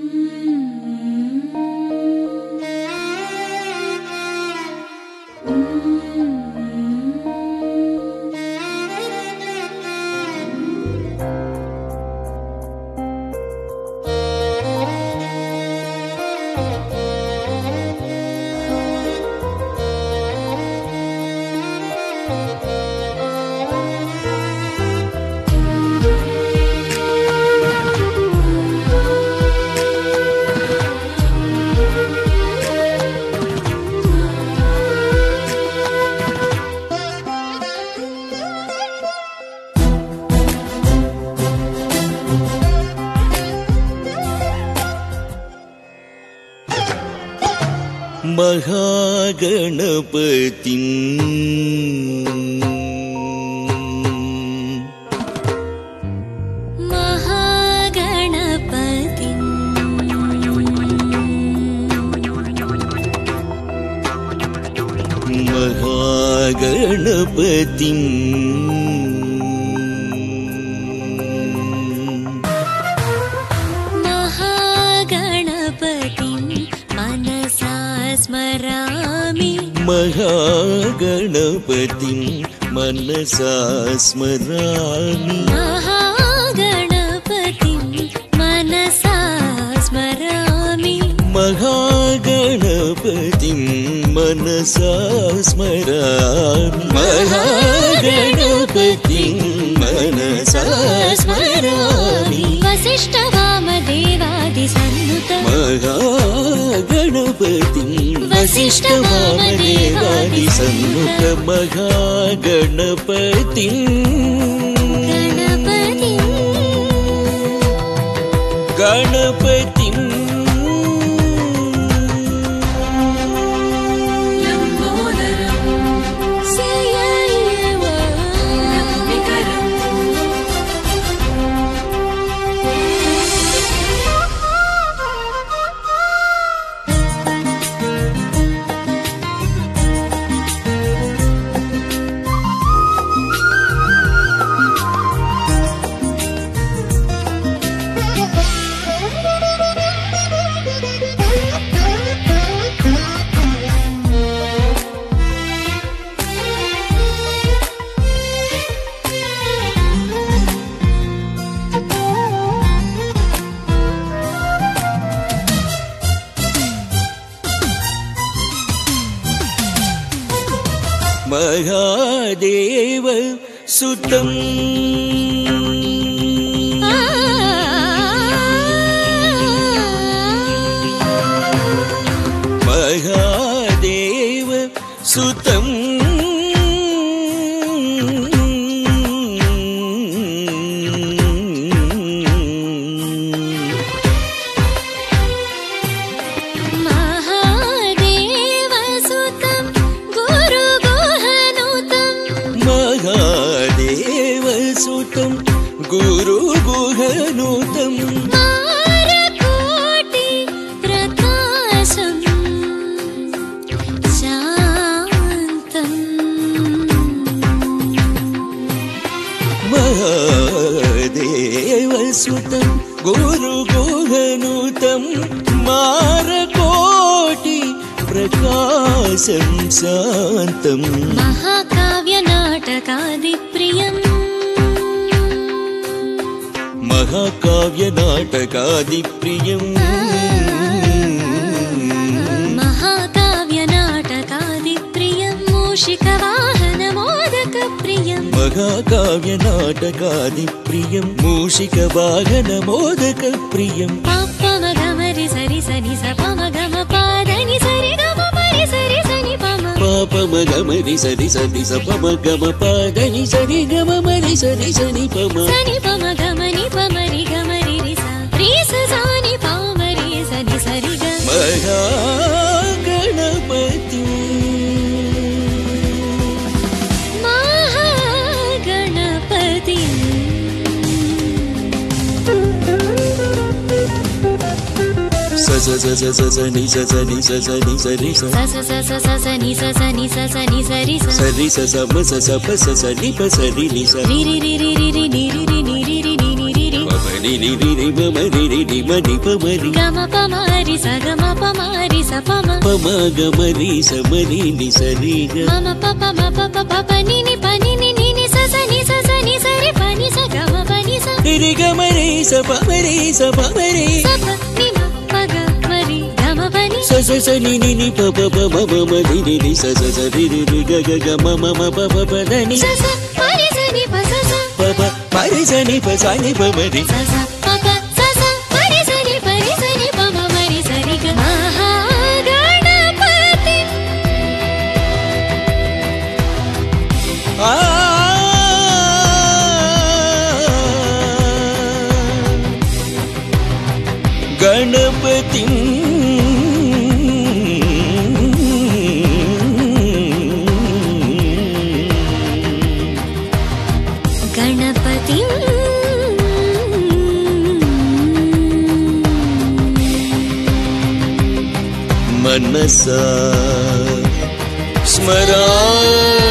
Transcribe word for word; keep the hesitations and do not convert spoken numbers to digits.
महागणपतिं महागणपतिं महागणपतिं स्मरामि महागणपतिं मनसा स्मरामि महागणपतिं मनसा स्मरामि महागणपतिं मनसा स्मरामि महागणपतिं मनसा स्मरामि वसिष्ठवामदेवादिसन्नुत महागणपतिं वसिष्ठवामदेवादिसन्नुत महागणपतिं गणपतिं गणपतिं महादेव सुतं महादेव सुतं महादेवसुतं गुरुगुहनुतं मारकोटि प्रकाशं शान्तं महादेवसुतं गुरुगुहनुतं मारकोटि प्रकाशं शान्तं महाकाव्यनाटकादिप्रियम् महाकाव्यनाटकादिप्रियम् महाकाव्यनाटकादिप्रियम् मूषिकवाहनमोदकप्रियम् महाकाव्यनाटकादिप्रियम् मूषिकवाहनमोदकप्रियम् पापमगमरि सरि सनि सपमगम पादनि सरि गम परि सरि सनि पम पापमगमरि सरि सनि सपमगम पादनि सरि गम मरि सरि सनि पम सनि पम गमनि पमरि गमरि रि सा रि स सानि पामरि सनि सरि ग महागणपति महागणपति स स स स स स नि स स नि स स नि स रि स स स स स स नि स स नि स स नि स रि स स रि स स म स स प स स नि प स रि नि स रि रि रि रि रि रि नि रि रि नि रि रि नि नि रि रि प प ని ని ని ని మ రి రి ని మ ని ప మ రి గమ ప మ రి స గమ ప మ రి స ప మ ప మ గ మ రి స మ రి ని స రి గ మమ ప ప మ ప ప ప ప ని ని ప ని ని ని ని స స ని స స ని స రి ప ని స గ మ ప ని స రి గ మ రి స ప మ రి స ప మ రి స ప ని మ ప గ మ రి గ మ ప ని స స స ని ని ని ప ప ప మ మ మ ని ని ని స స స రి రి రి గ గ గ మ మ మ ప ప ప ద ని స స ప ని స ని ప స స ప ప మ రి స ని ప స ని ప మ రి స స ప ప స స ప ని స ని ప రి స ని ప మ మ రి స రి గ మహాగణపతి ఆ గణపతి గణపతి మనసా స్మరా